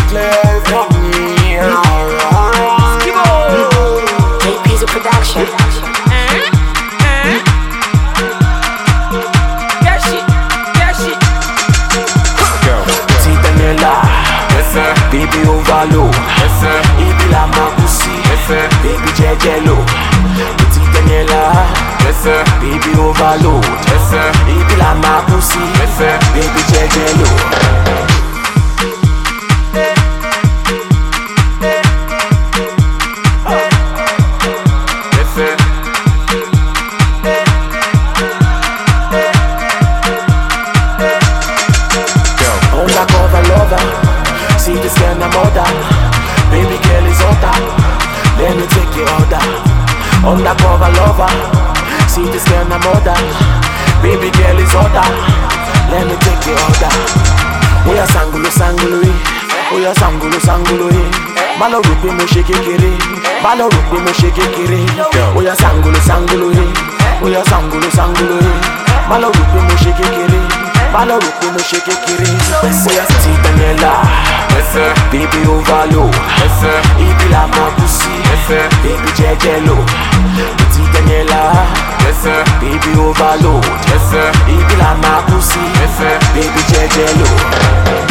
clear for me. JP's a production. Baby overload, ibi la makusi, baby jejelo, Petit Daniela, baby overload, ibi la makusi, baby jejelo. See this kind of mother, baby girl is hotter. Let me take your order. Undercover lover, see this kind of mother, baby girl is hotter. Let me take your order. Oya sangolo sangolo oya sangolo sangolo Malo rupe mo shake kere, malo rupe mo shake kere. Oya sangolo sangolo oya sangolo sangolo Malo rupe mo shake kere, malo rupe mo shake kere. Oya Petit Daniela. Baby overload, ibi la makusi, baby jejelo, Petit Daniela, baby overload, ibi la makusi, baby jejelo.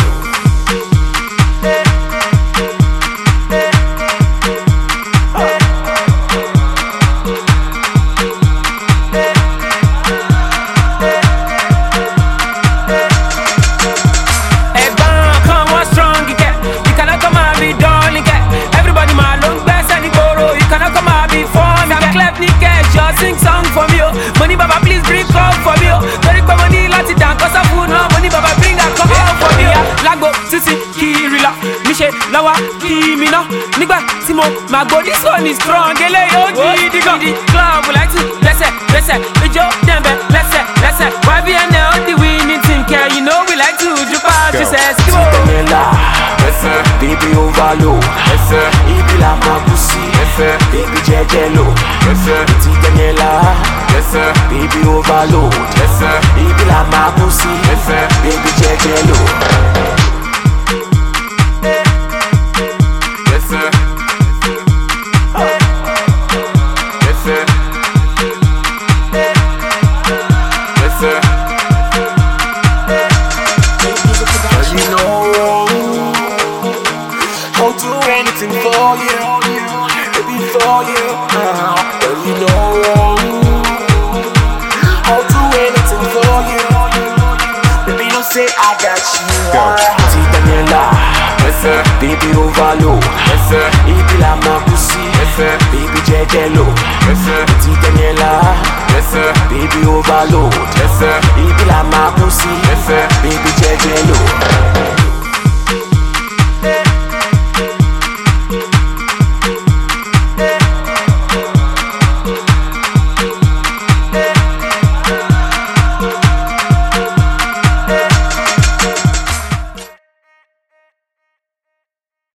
Sing song for me, money baba please bring come for me. Don't require money like it down, cause I food no money baba bring that come out for me. Lago, sisi, kirila, Miche, lawa, kimina. Nigga, Simo, my body this one is strong. Ele yo di club, we like to let's say, we joke them let's say. Why be and now the winning team care? You know we like to jump out. She says, baby overload, ibi la makusi, baby jejelo, Petit Daniela, baby overload, ibi la makusi, baby jejelo. I'll do anything for you, baby, for you. Girl, you know I'll do anything for you, baby. Don't say I got you. Petit Daniela, baby overload, ibi la makusi, baby jejelo, Petit Daniela, baby overload, ibi la makusi, baby jejelo.